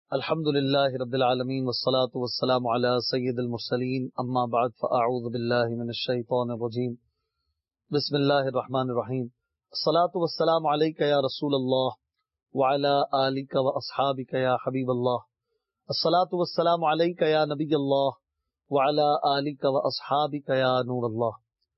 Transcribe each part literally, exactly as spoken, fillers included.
الحمد لله رب العالمين والصلاة والسلام على سيد المرسلين أما بعد فأعوذ بالله من الشيطان الرجيم بسم الله الرحمن الرحيم الصلاة والسلام عليك يا رسول الله وعلى آلك وأصحابك يا حبيب الله الصلاة والسلام عليك يا نبي الله وعلى آلك وأصحابك يا نور الله.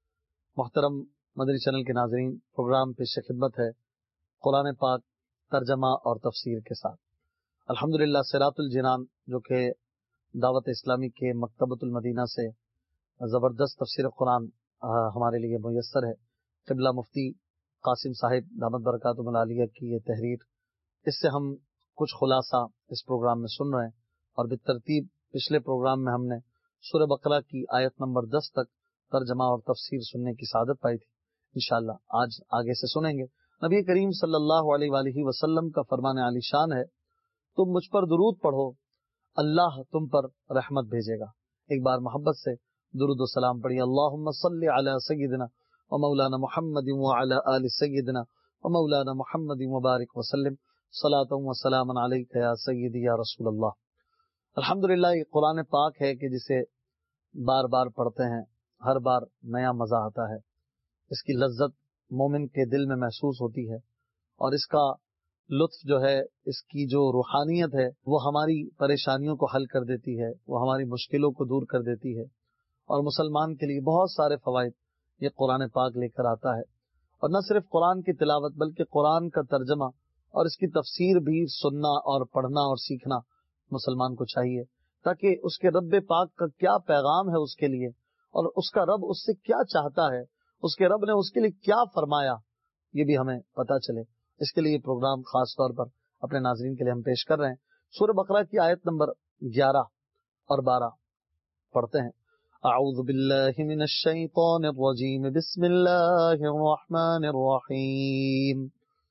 محترم مدنی چینل کے ناظرین، پروگرام پیش خدمت ہے قرآن پاک ترجمہ اور تفسیر کے ساتھ. الحمدللہ صراط الجنان جو کہ دعوت اسلامی کے مکتبۃ المدینہ سے زبردست تفسیر قرآن ہمارے لیے میسر ہے. قبلہ مفتی قاسم صاحب دامت برکاتہم العالیہ کی یہ تحریر، اس سے ہم کچھ خلاصہ اس پروگرام میں سن رہے ہیں، اور بالترتیب پچھلے پروگرام میں ہم نے سورہ بقرہ کی آیت نمبر دس تک ترجمہ اور تفسیر سننے کی سعادت پائی تھی. انشاءاللہ آج آگے سے سنیں گے. نبی کریم صلی اللہ علیہ وآلہ وسلم کا فرمان عالی شان ہے، تم مجھ پر درود پڑھو اللہ تم پر رحمت بھیجے گا. ایک بار محبت سے درود و سلام پڑھیے. اللہم صلی علی سیدنا و مولانا محمد وعلی آل سیدنا و مولانا محمد مبارک وسلم صلاۃ و سلام علیک یا سیدی یا رسول اللہ. الحمدللہ یہ قرآن پاک ہے کہ جسے بار بار پڑھتے ہیں ہر بار نیا مزہ آتا ہے. اس کی لذت مومن کے دل میں محسوس ہوتی ہے، اور اس کا لطف جو ہے، اس کی جو روحانیت ہے وہ ہماری پریشانیوں کو حل کر دیتی ہے، وہ ہماری مشکلوں کو دور کر دیتی ہے، اور مسلمان کے لیے بہت سارے فوائد یہ قرآن پاک لے کر آتا ہے. اور نہ صرف قرآن کی تلاوت بلکہ قرآن کا ترجمہ اور اس کی تفسیر بھی سننا اور پڑھنا اور سیکھنا مسلمان کو چاہیے، تاکہ اس کے رب پاک کا کیا پیغام ہے اس کے لیے، اور اس کا رب اس سے کیا چاہتا ہے، اس کے رب نے اس کے لیے کیا فرمایا، یہ بھی ہمیں پتہ چلے. اس کے لیے پروگرام خاص طور پر اپنے ناظرین کے لیے ہم پیش کر رہے ہیں. سورہ بقرہ کی آیت نمبر گیارہ اور بارہ پڑھتے ہیں. اعوذ باللہ من الشیطان الرجیم بسم اللہ الرحمن الرحیم.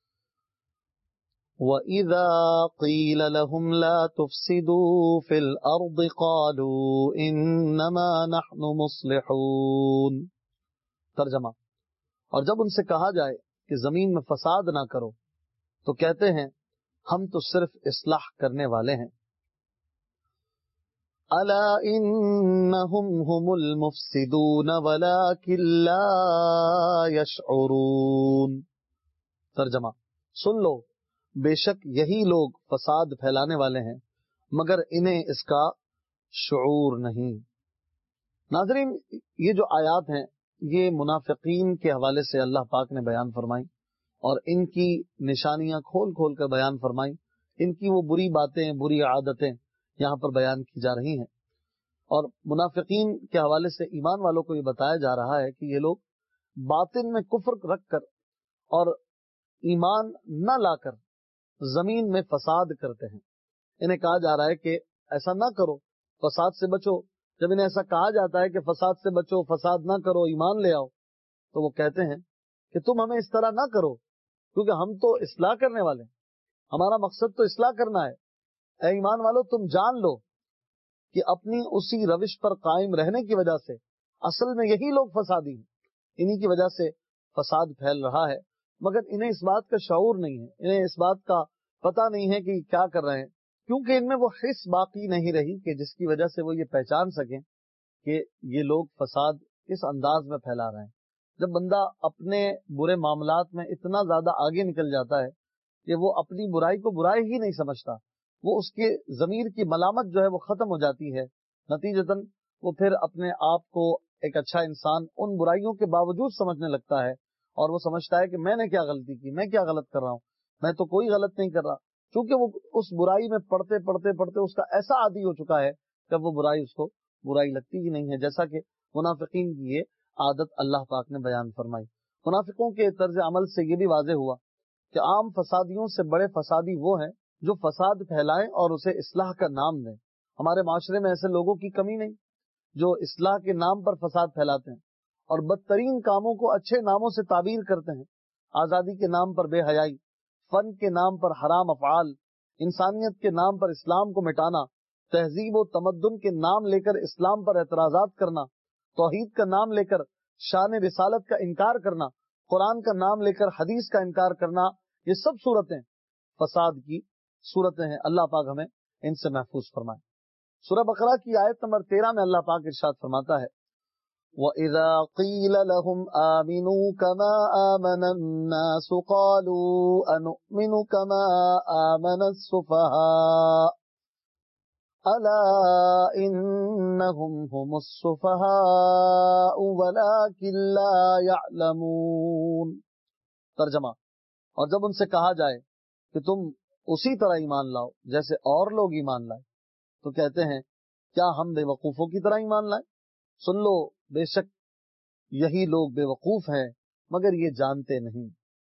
وَإِذَا قِيلَ لَهُمْ لَا تُفْسِدُوا فِي الْأَرْضِ قَالُوا إِنَّمَا نَحْنُ مُصْلِحُونَ. ترجمہ: اور جب ان سے کہا جائے کہ زمین میں فساد نہ کرو تو کہتے ہیں ہم تو صرف اصلاح کرنے والے ہیں. الا انہم هم المفسدون ولکن لا یشعرون. ترجمہ: سن لو، بے شک یہی لوگ فساد پھیلانے والے ہیں مگر انہیں اس کا شعور نہیں. ناظرین، یہ جو آیات ہیں یہ منافقین کے حوالے سے اللہ پاک نے بیان فرمائی، اور ان کی نشانیاں کھول کھول کر بیان فرمائی. ان کی وہ بری باتیں، بری عادتیں یہاں پر بیان کی جا رہی ہیں. اور منافقین کے حوالے سے ایمان والوں کو یہ بتایا جا رہا ہے کہ یہ لوگ باطن میں کفر رکھ کر اور ایمان نہ لا کر زمین میں فساد کرتے ہیں. انہیں کہا جا رہا ہے کہ ایسا نہ کرو، فساد سے بچو. جب انہیں ایسا کہا جاتا ہے کہ فساد سے بچو، فساد نہ کرو، ایمان لے آؤ، تو وہ کہتے ہیں کہ تم ہمیں اس طرح نہ کرو، کیونکہ ہم تو اصلاح کرنے والے ہیں، ہمارا مقصد تو اصلاح کرنا ہے. اے ایمان والو، تم جان لو کہ اپنی اسی روش پر قائم رہنے کی وجہ سے اصل میں یہی لوگ فسادی ہیں. انہی کی وجہ سے فساد پھیل رہا ہے، مگر انہیں اس بات کا شعور نہیں ہے، انہیں اس بات کا پتہ نہیں ہے کہ کیا کر رہے ہیں، کیونکہ ان میں وہ حس باقی نہیں رہی کہ جس کی وجہ سے وہ یہ پہچان سکیں کہ یہ لوگ فساد کس انداز میں پھیلا رہے ہیں. جب بندہ اپنے برے معاملات میں اتنا زیادہ آگے نکل جاتا ہے کہ وہ اپنی برائی کو برائی ہی نہیں سمجھتا، وہ اس کے ضمیر کی ملامت جو ہے وہ ختم ہو جاتی ہے. نتیجتاً وہ پھر اپنے آپ کو ایک اچھا انسان ان برائیوں کے باوجود سمجھنے لگتا ہے، اور وہ سمجھتا ہے کہ میں نے کیا غلطی کی، میں کیا غلط کر رہا ہوں، میں تو کوئی غلط نہیں کر رہا. چونکہ وہ اس برائی میں پڑھتے پڑھتے پڑھتے اس کا ایسا عادی ہو چکا ہے کہ وہ برائی اس کو برائی لگتی ہی نہیں ہے. جیسا کہ منافقین کی یہ عادت اللہ پاک نے بیان فرمائی. منافقوں کے طرز عمل سے یہ بھی واضح ہوا کہ عام فسادیوں سے بڑے فسادی وہ ہیں جو فساد پھیلائیں اور اسے اصلاح کا نام دیں. ہمارے معاشرے میں ایسے لوگوں کی کمی نہیں جو اصلاح کے نام پر فساد پھیلاتے ہیں اور بدترین کاموں کو اچھے ناموں سے تعبیر کرتے ہیں. آزادی کے نام پر بے حیائی، فن کے نام پر حرام افعال، انسانیت کے نام پر اسلام کو مٹانا، تہذیب و تمدن کے نام لے کر اسلام پر اعتراضات کرنا، توحید کا نام لے کر شان رسالت کا انکار کرنا، قرآن کا نام لے کر حدیث کا انکار کرنا، یہ سب صورتیں فساد کی صورتیں ہیں. اللہ پاک ہمیں ان سے محفوظ فرمائے۔ سورہ بقرہ کی آیت نمبر تیرہ میں اللہ پاک ارشاد فرماتا ہے وَإِذَا قِيلَ لَهُمْ آمِنُوا كَمَا آمَنَ النَّاسُ قَالُوا أَنُؤْمِنُ كَمَا آمَنَ السُّفَهَاءُ أَلَا إِنَّهُمْ هُمُ السُّفَهَاءُ وَلَكِنْ لَا يَعْلَمُونَ۔ ترجمہ، اور جب ان سے کہا جائے کہ تم اسی طرح ایمان لاؤ جیسے اور لوگ ایمان لائے، تو کہتے ہیں کیا ہم بے وقوفوں کی طرح ایمان لائیں؟ سن لو، بے شک یہی لوگ بے وقوف ہیں مگر یہ جانتے نہیں۔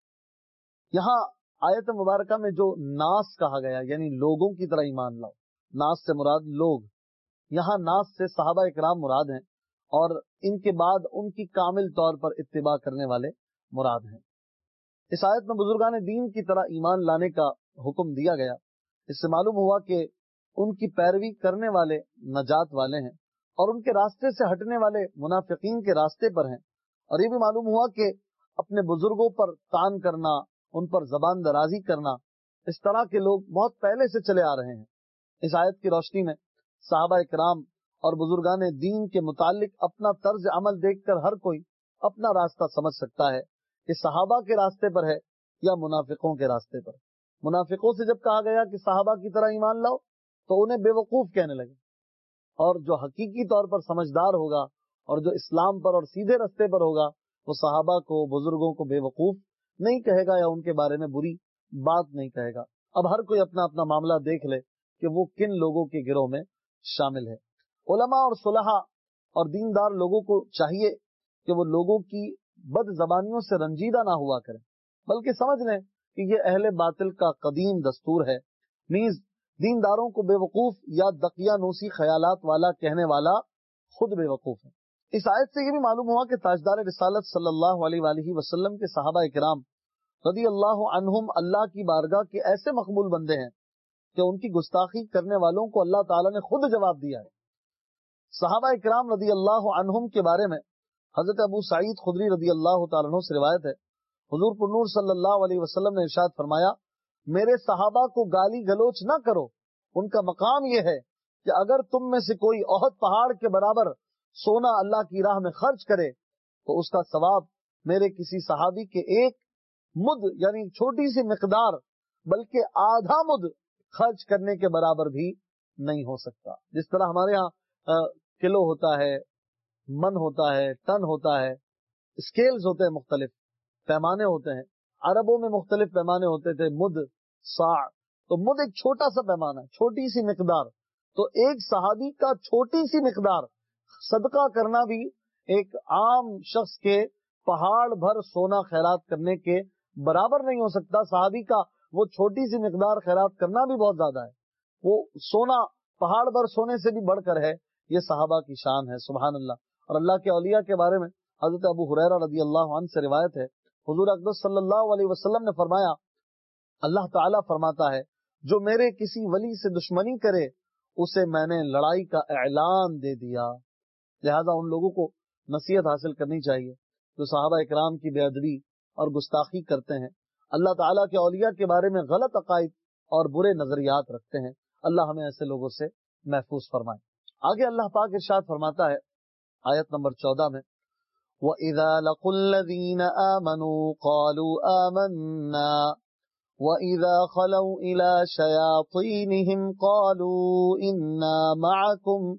یہاں آیت مبارکہ میں جو ناس کہا گیا یعنی لوگوں کی طرح ایمان لاؤ، ناس سے مراد لوگ، یہاں ناس سے صحابہ اکرام مراد ہیں اور ان کے بعد ان کی کامل طور پر اتباع کرنے والے مراد ہیں۔ اس آیت میں بزرگان دین کی طرح ایمان لانے کا حکم دیا گیا۔ اس سے معلوم ہوا کہ ان کی پیروی کرنے والے نجات والے ہیں اور ان کے راستے سے ہٹنے والے منافقین کے راستے پر ہیں، اور یہ بھی معلوم ہوا کہ اپنے بزرگوں پر طعن کرنا، ان پر زبان درازی کرنا، اس طرح کے لوگ بہت پہلے سے چلے آ رہے ہیں۔ اس آیت کی روشنی میں صحابہ اکرام اور بزرگان دین کے متعلق اپنا طرز عمل دیکھ کر ہر کوئی اپنا راستہ سمجھ سکتا ہے کہ صحابہ کے راستے پر ہے یا منافقوں کے راستے پر۔ منافقوں سے جب کہا گیا کہ صحابہ کی طرح ایمان لاؤ تو انہیں بے وقوف کہنے لگے، اور جو حقیقی طور پر سمجھدار ہوگا اور جو اسلام پر اور سیدھے رستے پر ہوگا وہ صحابہ کو، بزرگوں کو بے وقوف نہیں کہے گا یا ان کے بارے میں بری بات نہیں کہے گا۔ اب ہر کوئی اپنا اپنا معاملہ دیکھ لے کہ وہ کن لوگوں کے گروہ میں شامل ہے۔ علماء اور صلحاء اور دیندار لوگوں کو چاہیے کہ وہ لوگوں کی بد زبانیوں سے رنجیدہ نہ ہوا کریں، بلکہ سمجھ لیں کہ یہ اہل باطل کا قدیم دستور ہے۔ نیز دینداروں کو بے وقوف یا دقیانوسی خیالات والا کہنے والا خود بے وقوف ہے۔ اس آیت سے یہ بھی معلوم ہوا کہ تاجدار رسالت صلی اللہ علیہ وآلہ وسلم کے صحابہ اکرام رضی اللہ عنہم اللہ کی بارگاہ کے ایسے مقبول بندے ہیں کہ ان کی گستاخی کرنے والوں کو اللہ تعالیٰ نے خود جواب دیا ہے۔ صحابہ اکرام رضی اللہ عنہم کے بارے میں حضرت ابو سعید خدری رضی اللہ تعالیٰ عنہ سے روایت ہے، حضور پر نور صلی اللہ علیہ وسلم نے ارشاد فرمایا میرے صحابہ کو گالی گلوچ نہ کرو، ان کا مقام یہ ہے کہ اگر تم میں سے کوئی احد پہاڑ کے برابر سونا اللہ کی راہ میں خرچ کرے تو اس کا ثواب میرے کسی صحابی کے ایک مد یعنی چھوٹی سی مقدار بلکہ آدھا مد خرچ کرنے کے برابر بھی نہیں ہو سکتا۔ جس طرح ہمارے ہاں کلو ہوتا ہے، من ہوتا ہے، ٹن ہوتا ہے، اسکیلز ہوتے ہیں، مختلف پیمانے ہوتے ہیں، عربوں میں مختلف پیمانے ہوتے تھے، مد، صاع، تو مد ایک چھوٹا سا پیمانہ، چھوٹی سی مقدار، تو ایک صحابی کا چھوٹی سی مقدار صدقہ کرنا بھی ایک عام شخص کے پہاڑ بھر سونا خیرات کرنے کے برابر نہیں ہو سکتا۔ صحابی کا وہ چھوٹی سی مقدار خیرات کرنا بھی بہت زیادہ ہے، وہ سونا پہاڑ بھر سونے سے بھی بڑھ کر ہے۔ یہ صحابہ کی شان ہے، سبحان اللہ۔ اور اللہ کے اولیاء کے بارے میں حضرت ابو ہریرہ رضی اللہ عنہ سے روایت ہے، حضور اقدس صلی اللہ علیہ وسلم نے فرمایا اللہ تعالیٰ فرماتا ہے جو میرے کسی ولی سے دشمنی کرے اسے میں نے لڑائی کا اعلان دے دیا۔ لہذا ان لوگوں کو نصیحت حاصل کرنی چاہیے جو صحابہ اکرام کی بے ادبی اور گستاخی کرتے ہیں، اللہ تعالیٰ کے اولیاء کے بارے میں غلط عقائد اور برے نظریات رکھتے ہیں۔ اللہ ہمیں ایسے لوگوں سے محفوظ فرمائے۔ آگے اللہ پاک ارشاد فرماتا ہے آیت نمبر چودہ میں وَإِذَا لَقُوا الَّذِينَ آمَنُوا قَالُوا آمَنَّا وَإِذَا خَلَوْا إِلَى شَيَاطِينِهِمْ قَالُوا إِنَّا مَعَكُمْ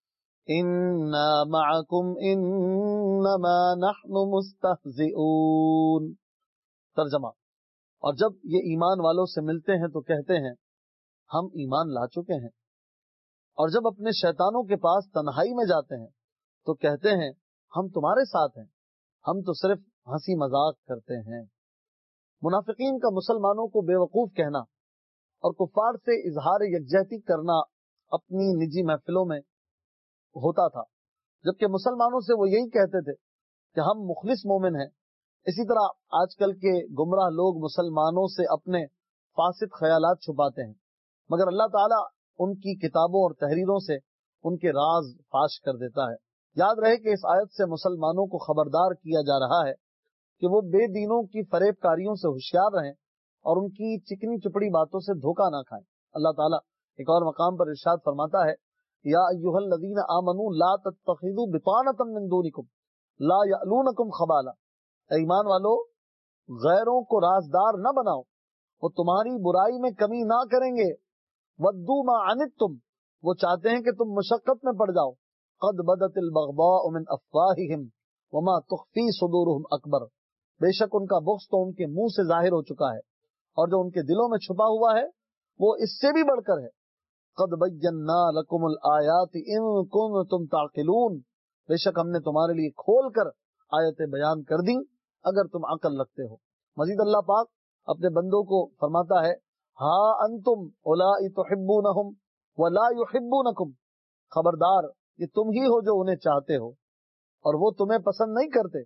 إِنَّا مَعَكُمْ إِنَّمَا نَحْنُ مُسْتَهْزِئُونَ۔ ترجمہ، اور جب یہ ایمان والوں سے ملتے ہیں تو کہتے ہیں ہم ایمان لا چکے ہیں، اور جب اپنے شیطانوں کے پاس تنہائی میں جاتے ہیں تو کہتے ہیں ہم تمہارے ساتھ ہیں، ہم تو صرف ہنسی مذاق کرتے ہیں۔ منافقین کا مسلمانوں کو بے وقوف کہنا اور کفار سے اظہار یکجہتی کرنا اپنی نجی محفلوں میں ہوتا تھا، جبکہ مسلمانوں سے وہ یہی کہتے تھے کہ ہم مخلص مومن ہیں۔ اسی طرح آج کل کے گمراہ لوگ مسلمانوں سے اپنے فاسد خیالات چھپاتے ہیں، مگر اللہ تعالیٰ ان کی کتابوں اور تحریروں سے ان کے راز فاش کر دیتا ہے۔ یاد رہے کہ اس آیت سے مسلمانوں کو خبردار کیا جا رہا ہے کہ وہ بے دینوں کی فریب کاریوں سے ہوشیار رہیں اور ان کی چکنی چپڑی باتوں سے دھوکہ نہ کھائیں۔ اللہ تعالیٰ ایک اور مقام پر ارشاد فرماتا ہے یا ایھا الذین آمنوا لا تتخذوا بطانۃ من دونکم لا یألونکم خبالا، ایمان والو غیروں کو رازدار نہ بناؤ، وہ تمہاری برائی میں کمی نہ کریں گے، ودوا ما عنتم، وہ چاہتے ہیں کہ تم مشقت میں پڑ جاؤ، قد بدت البغضاء من افواہہم وما تخفی صدورہم اکبر، بے شک ان کا بغض تو ان کے منہ سے ظاہر ہو چکا ہے اور جو ان کے دلوں میں چھپا ہوا ہے وہ اس سے بھی بڑھ کر ہے۔ قد بینا لکم الآیات ان کنتم تعقلون، بے شک ہم نے تمہارے لیے کھول کر آیتیں بیان کر دیں اگر تم عقل رکھتے ہو۔ مزید اللہ پاک اپنے بندوں کو فرماتا ہے ہا انتم اولائی تحبونہم ولا یحبونکم، خبردار یہ تم ہی ہو جو انہیں چاہتے ہو اور وہ تمہیں پسند نہیں کرتے،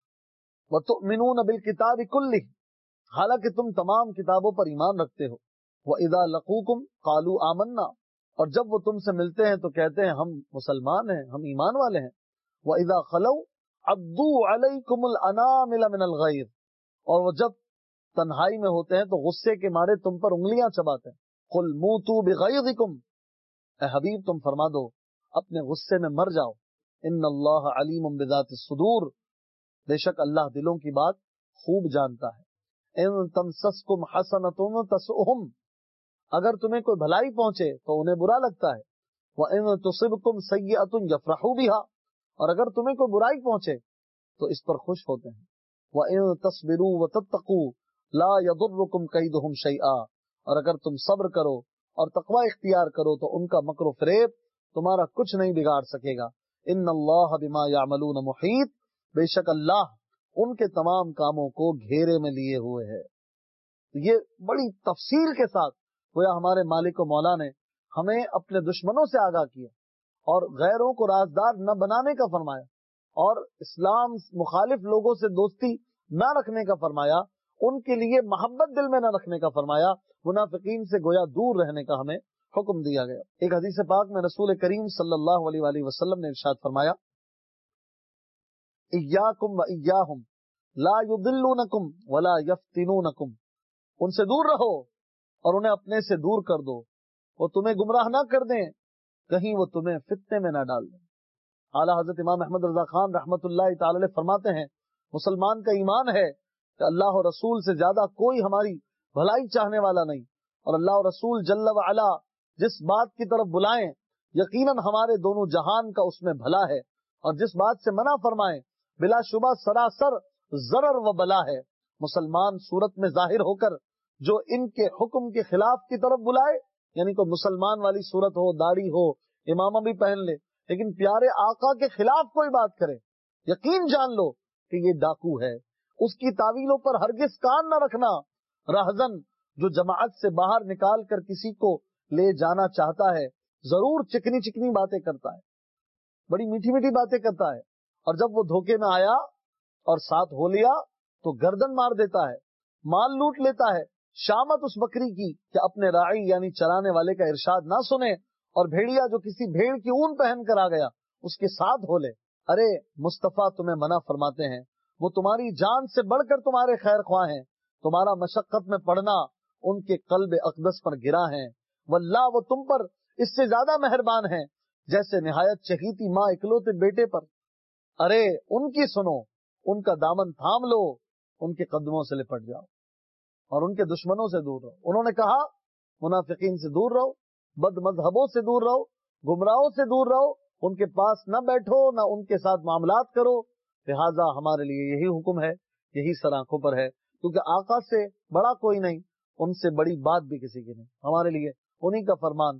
وتؤمنون بالکتاب کلہ، حالانکہ تم تمام کتابوں پر ایمان رکھتے ہو، وَإِذَا لَقُوكُمْ قَالُوا آمَنَّا، اور جب وہ تم سے ملتے ہیں تو کہتے ہیں ہم مسلمان ہیں، ہم ایمان والے ہیں، وَإِذَا خَلَوْا عَضُّوا عَلَيْكُمُ الْأَنَامِلَ مِنَ الْغَيْظِ، اور وہ جب تنہائی میں ہوتے ہیں تو غصے کے مارے تم پر انگلیاں چباتے ہیں، قُلْ مُوتُوا بِغَيْظِكُمْ، اے حبیب تم فرما دو اپنے غصے میں مر جاؤ، ان اللہ علیم بذات الصدور، بے شک اللہ دلوں کی بات خوب جانتا ہے، ان تمسسکم حسنۃ تسؤہم، اگر تمہیں کوئی بھلائی پہنچے تو انہیں برا لگتا ہے، وَإِن تُصِبْكُمْ سَيِّئَةٌ يَفْرَحُوا بِهَا، اور اگر تمہیں کوئی برائی پہنچے تو اس پر خوش ہوتے ہیں، وَإِن تَصْبِرُوا وَتَتَّقُوا لَا يَضُرُّكُمْ كَيْدُهُمْ شَيْئًا، اور اگر تم صبر کرو اور تقوی اختیار کرو تو ان کا مکر و فریب تمہارا کچھ نہیں بگاڑ سکے گا، ان اللہ بما یعملون محیط، بے شک اللہ ان کے تمام کاموں کو گھیرے میں لیے ہوئے ہے۔ یہ بڑی تفصیل کے ساتھ گویا ہمارے مالک و مولا نے ہمیں اپنے دشمنوں سے آگاہ کیا اور غیروں کو رازدار نہ بنانے کا فرمایا اور اسلام مخالف لوگوں سے دوستی نہ رکھنے کا فرمایا، ان کے لیے محبت دل میں نہ رکھنے کا فرمایا، منافقین سے گویا دور رہنے کا ہمیں حکم دیا گیا۔ ایک حدیث پاک میں رسول کریم صلی اللہ علیہ وآلہ وسلم نے ارشاد فرمایا ایاکم و ایاہم لا یضلونکم ولا یفتنونکم، ان سے دور رہو اور انہیں اپنے سے دور کر دو، وہ تمہیں گمراہ نہ کر دیں، کہیں وہ تمہیں فتنے میں نہ ڈال دیں۔ اعلیٰ حضرت امام احمد رضا خان رحمۃ اللہ تعالی علیہ فرماتے ہیں مسلمان کا ایمان ہے کہ اللہ و رسول سے زیادہ کوئی ہماری بھلائی چاہنے والا نہیں، اور اللہ و رسول جل وعلا جس بات کی طرف بلائیں یقیناً ہمارے دونوں جہان کا اس میں بھلا ہے، اور جس بات سے منع فرمائیں بلا شبہ سراسر ضرر و بلا ہے۔ مسلمان صورت میں ظاہر ہو کر جو ان کے حکم کے خلاف کی طرف بلائے، یعنی کوئی مسلمان والی صورت ہو، داڑھی ہو، امامہ بھی پہن لے، لیکن پیارے آقا کے خلاف کوئی بات کرے، یقین جان لو کہ یہ ڈاکو ہے۔ اس کی تعویلوں پر ہرگز کان نہ رکھنا۔ رہزن جو جماعت سے باہر نکال کر کسی کو لے جانا چاہتا ہے ضرور چکنی چکنی باتیں کرتا ہے، بڑی میٹھی میٹھی باتیں کرتا ہے، اور جب وہ دھوکے میں آیا اور ساتھ ہو لیا تو گردن مار دیتا ہے، مال لوٹ لیتا ہے۔ شامت اس بکری کی کہ اپنے راعی یعنی چرانے والے کا ارشاد نہ سنے، اور بھیڑیا جو کسی بھیڑ کی اون پہن کر آ گیا اس کے ساتھ ہو لے۔ ارے مصطفیٰ تمہیں منع فرماتے ہیں، وہ تمہاری جان سے بڑھ کر تمہارے خیر خواہ ہیں، تمہارا مشقت میں پڑنا ان کے قلب اقدس پر گرا ہے، واللہ وہ تم پر اس سے زیادہ مہربان ہیں جیسے نہایت چہیتی ماں اکلوتے بیٹے پر۔ ارے ان کی سنو، ان کا دامن تھام لو، ان کے قدموں سے لپٹ جاؤ اور ان کے دشمنوں سے دور رہو۔ انہوں نے کہا منافقین سے دور رہو، بد مذہبوں سے دور رہو، گمراہوں سے دور رہو، ان کے پاس نہ بیٹھو، نہ ان کے ساتھ معاملات کرو۔ لہٰذا ہمارے لیے یہی حکم ہے، یہی سر آنکھوں پر ہے، کیونکہ آقا سے بڑا کوئی نہیں، ان سے بڑی بات بھی کسی کی نہیں، ہمارے لیے انہی کا فرمان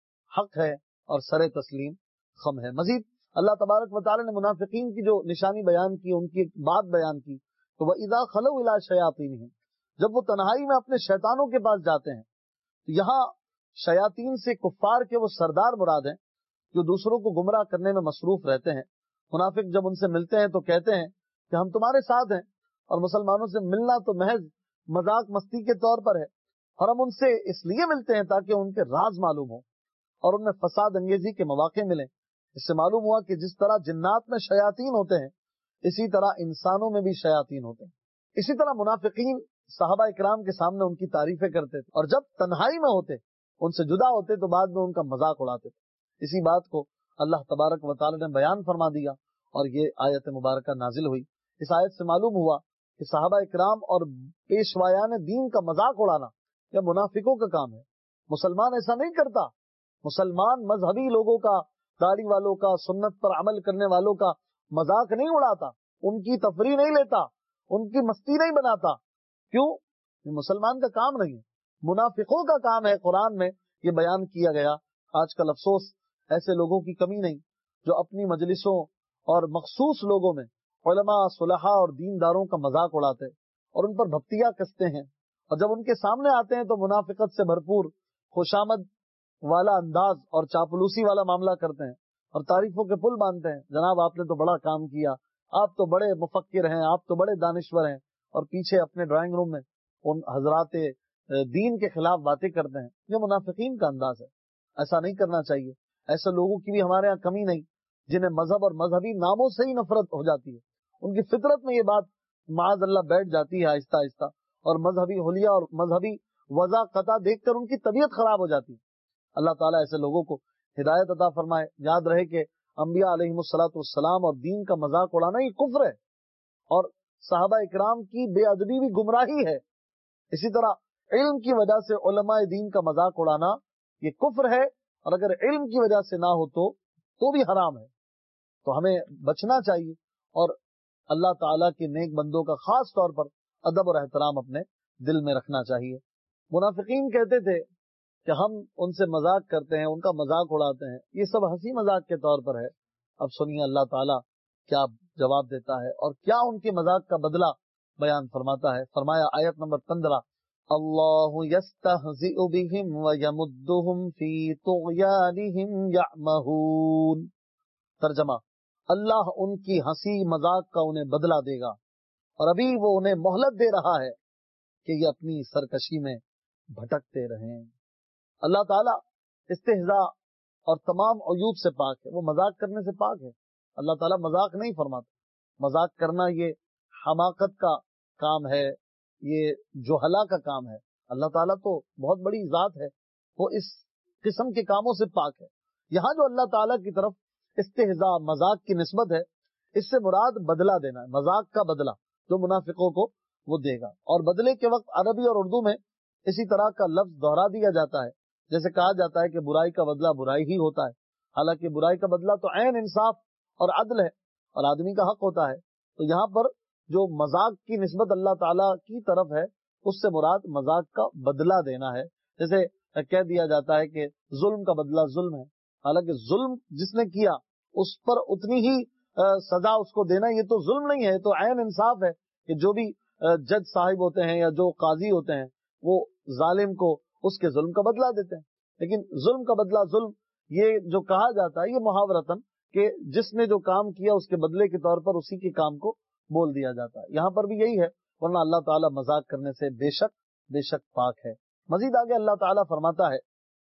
حق ہے اور سر تسلیم خم ہے۔ مزید اللہ تبارک و تعالی نے منافقین کی جو نشانی بیان کی، ان کی ایک بات بیان کی تو وَإِذَا خَلَوْا إِلَىٰ شَيَاطِينِهِمْ، جب وہ تنہائی میں اپنے شیطانوں کے پاس جاتے ہیں، تو یہاں شیاطین سے کفار کے وہ سردار مراد ہیں جو دوسروں کو گمراہ کرنے میں مصروف رہتے ہیں۔ منافق جب ان سے ملتے ہیں تو کہتے ہیں کہ ہم تمہارے ساتھ ہیں، اور مسلمانوں سے ملنا تو محض مذاق مستی کے طور پر ہے، اور ہم ان سے اس لیے ملتے ہیں تاکہ ان کے راز معلوم ہو اور ان میں فساد انگیزی کے مواقع ملیں۔ اس سے معلوم ہوا کہ جس طرح جنات میں شیاطین ہوتے ہیں اسی طرح انسانوں میں بھی شیاطین ہوتے ہیں۔ اسی طرح منافقین صحابہ اکرام کے سامنے ان کی تعریفیں کرتے تھے، اور جب تنہائی میں ہوتے ان سے جدا ہوتے تو بعد میں ان کا مذاق اڑاتے تھے۔ اسی بات کو اللہ تبارک و تعالی نے بیان فرما دیا اور یہ آیت مبارکہ نازل ہوئی۔ اس آیت سے معلوم ہوا کہ صحابہ اکرام اور پیشوایان دین کا مذاق اڑانا یہ منافقوں کا کام ہے۔ مسلمان ایسا نہیں کرتا۔ مسلمان مذہبی لوگوں کا، داڑھی والوں کا، سنت پر عمل کرنے والوں کا مذاق نہیں اڑاتا، ان کی تفریح نہیں لیتا، ان کی مستی نہیں بناتا۔ کیوں؟ یہ مسلمان کا کام نہیں ہے، منافقوں کا کام ہے۔ قرآن میں یہ بیان کیا گیا۔ آج کل افسوس ایسے لوگوں کی کمی نہیں جو اپنی مجلسوں اور مخصوص لوگوں میں علماء، صلحاء اور دینداروں کا مذاق اڑاتے اور ان پر بھپتیاں کستے ہیں، اور جب ان کے سامنے آتے ہیں تو منافقت سے بھرپور خوشامد والا انداز اور چاپلوسی والا معاملہ کرتے ہیں اور تعریفوں کے پل باندھتے ہیں۔ جناب آپ نے تو بڑا کام کیا، آپ تو بڑے مفکر ہیں، آپ تو بڑے دانشور ہیں، اور پیچھے اپنے ڈرائنگ روم میں ان حضرات دین کے خلاف باتیں کرتے ہیں۔ یہ منافقین کا انداز ہے، ایسا نہیں کرنا چاہیے۔ ایسے لوگوں کی بھی ہمارے ہاں کمی نہیں جنہیں مذہب اور مذہبی ناموں سے ہی نفرت ہو جاتی ہے۔ ان کی فطرت میں یہ بات معاذ اللہ بیٹھ جاتی ہے آہستہ آہستہ، اور مذہبی حلیہ اور مذہبی وضع قطع دیکھ کر ان کی طبیعت خراب ہو جاتی ہے۔ اللہ تعالیٰ ایسے لوگوں کو ہدایت عطا فرمائے۔ یاد رہے کہ انبیاء علیہم الصلوۃ والسلام اور دین کا مذاق اڑانا یہ کفر ہے، اور صحابہ اکرام کی بے ادبی بھی گمراہی ہے۔ اسی طرح علم کی وجہ سے علماء دین کا مذاق اڑانا یہ کفر ہے، اور اگر علم کی وجہ سے نہ ہو تو تو بھی حرام ہے۔ تو ہمیں بچنا چاہیے اور اللہ تعالیٰ کے نیک بندوں کا خاص طور پر ادب اور احترام اپنے دل میں رکھنا چاہیے۔ منافقین کہتے تھے کہ ہم ان سے مذاق کرتے ہیں، ان کا مذاق اڑاتے ہیں، یہ سب ہنسی مذاق کے طور پر ہے۔ اب سنیے اللہ تعالیٰ کیا جواب دیتا ہے اور کیا ان کے مذاق کا بدلہ بیان فرماتا ہے۔ فرمایا آیت نمبر پندرہ، اللہ یستہزئ بہم ویمدہم فی طغیانہم یعمہون۔ ترجمہ، اللہ ان کی ہنسی مذاق کا انہیں بدلہ دے گا، اور ابھی وہ انہیں مہلت دے رہا ہے کہ یہ اپنی سرکشی میں بھٹکتے رہیں۔ اللہ تعالیٰ استہزاء اور تمام عیوب سے پاک ہے، وہ مذاق کرنے سے پاک ہے۔ اللہ تعالیٰ مذاق نہیں فرماتا۔ مذاق کرنا یہ حماقت کا کام ہے، یہ جوہلا کا کام ہے۔ اللہ تعالیٰ تو بہت بڑی ذات ہے، وہ اس قسم کے کاموں سے پاک ہے۔ یہاں جو اللہ تعالیٰ کی طرف استہزاء مذاق کی نسبت ہے، اس سے مراد بدلہ دینا ہے، مذاق کا بدلہ جو منافقوں کو وہ دے گا۔ اور بدلے کے وقت عربی اور اردو میں اسی طرح کا لفظ دہرا دیا جاتا ہے، جیسے کہا جاتا ہے کہ برائی کا بدلہ برائی ہی ہوتا ہے، حالانکہ برائی کا بدلہ تو عین انصاف اور عدل ہے اور آدمی کا حق ہوتا ہے۔ تو یہاں پر جو مذاق کی نسبت اللہ تعالیٰ کی طرف ہے، اس سے مراد مذاق کا بدلہ دینا ہے۔ جیسے کہہ دیا جاتا ہے کہ ظلم کا بدلہ ظلم ہے، حالانکہ ظلم جس نے کیا اس پر اتنی ہی سزا اس کو دینا، یہ تو ظلم نہیں ہے، تو عین انصاف ہے کہ جو بھی جج صاحب ہوتے ہیں یا جو قاضی ہوتے ہیں وہ ظالم کو اس کے ظلم کا بدلہ دیتے ہیں۔ لیکن ظلم کا بدلہ ظلم یہ جو کہا جاتا ہے، یہ محاورتاً کہ جس نے جو کام کیا اس کے بدلے کے طور پر اسی کے کام کو بول دیا جاتا ہے۔ یہاں پر بھی یہی ہے، ورنہ اللہ تعالیٰ مذاق کرنے سے بے شک بے شک پاک ہے۔ مزید آگے اللہ تعالیٰ فرماتا ہے،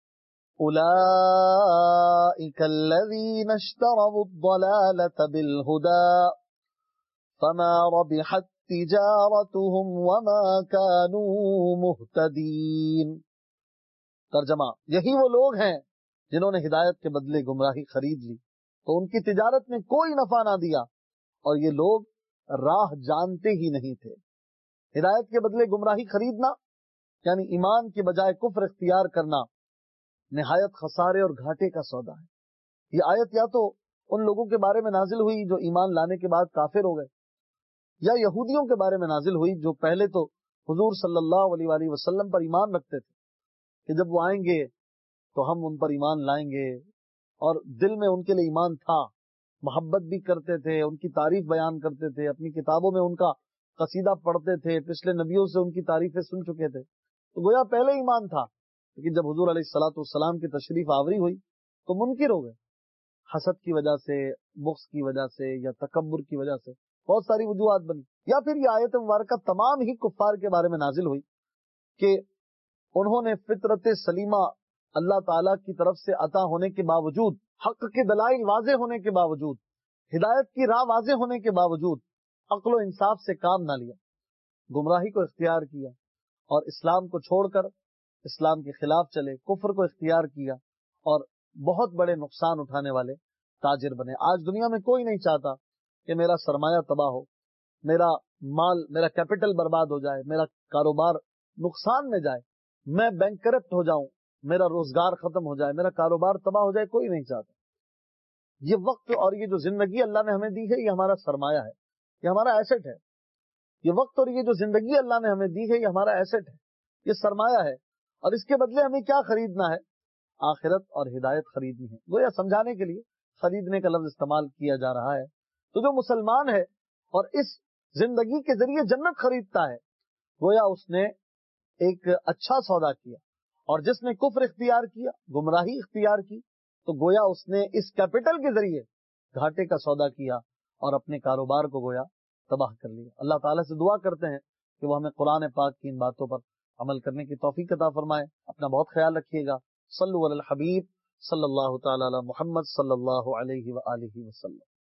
اولئک الذین اشتروا الضلالة بالہدى فما ربحت تجارتهم وما كانوا مہتدین۔ ترجمہ، یہی وہ لوگ ہیں جنہوں نے ہدایت کے بدلے گمراہی خرید لی تو ان کی تجارت میں کوئی نفع نہ دیا، اور یہ لوگ راہ جانتے ہی نہیں تھے۔ ہدایت کے بدلے گمراہی خریدنا یعنی ایمان کے بجائے کفر اختیار کرنا نہایت خسارے اور گھاٹے کا سودا ہے۔ یہ آیت یا تو ان لوگوں کے بارے میں نازل ہوئی جو ایمان لانے کے بعد کافر ہو گئے، یا یہودیوں کے بارے میں نازل ہوئی جو پہلے تو حضور صلی اللہ علیہ وآلہ وسلم پر ایمان رکھتے تھے کہ جب وہ آئیں گے تو ہم ان پر ایمان لائیں گے، اور دل میں ان کے لیے ایمان تھا، محبت بھی کرتے تھے، ان کی تعریف بیان کرتے تھے، اپنی کتابوں میں ان کا قصیدہ پڑھتے تھے، پچھلے نبیوں سے ان کی تعریفیں سن چکے تھے، تو گویا پہلے ایمان تھا۔ لیکن جب حضور علیہ الصلوۃ والسلام کی تشریف آوری ہوئی تو منکر ہو گئے، حسد کی وجہ سے، بغض کی وجہ سے، یا تکبر کی وجہ سے، بہت ساری وجوہات بنی۔ یا پھر یہ آیت مبارکہ تمام ہی کفار کے بارے میں نازل ہوئی کہ انہوں نے فطرت سلیمہ اللہ تعالیٰ کی طرف سے عطا ہونے کے باوجود، حق کے دلائل واضح ہونے کے باوجود، ہدایت کی راہ واضح ہونے کے باوجود عقل و انصاف سے کام نہ لیا، گمراہی کو اختیار کیا اور اسلام کو چھوڑ کر اسلام کے خلاف چلے، کفر کو اختیار کیا اور بہت بڑے نقصان اٹھانے والے تاجر بنے۔ آج دنیا میں کوئی نہیں چاہتا کہ میرا سرمایہ تباہ ہو، میرا مال، میرا کیپٹل برباد ہو جائے، میرا کاروبار نقصان میں جائے، میں بینک کرپٹ ہو جاؤں، میرا روزگار ختم ہو جائے، میرا کاروبار تباہ ہو جائے، کوئی نہیں چاہتا۔ یہ وقت اور یہ جو زندگی اللہ نے ہمیں دی ہے، یہ ہمارا سرمایہ ہے، یہ ہمارا ایسٹ ہے۔ یہ وقت اور یہ جو زندگی اللہ نے ہمیں دی ہے، یہ ہمارا ایسٹ ہے، یہ سرمایہ ہے، اور اس کے بدلے ہمیں کیا خریدنا ہے؟ آخرت اور ہدایت خریدنی ہے۔ گویا سمجھانے کے لیے خریدنے کا لفظ استعمال کیا جا رہا ہے۔ تو جو مسلمان ہے اور اس زندگی کے ذریعے جنت خریدتا ہے، گویا اس نے ایک اچھا سودا کیا، اور جس نے کفر اختیار کیا، گمراہی اختیار کی، تو گویا اس نے اس کیپٹل کے ذریعے گھاٹے کا سودا کیا اور اپنے کاروبار کو گویا تباہ کر لیا۔ اللہ تعالیٰ سے دعا کرتے ہیں کہ وہ ہمیں قرآن پاک کی ان باتوں پر عمل کرنے کی توفیق عطا فرمائے۔ اپنا بہت خیال رکھیے گا۔ صلو علی الحبیب صلی اللہ تعالی علی محمد صلی اللہ علیہ وآلہ وسلم۔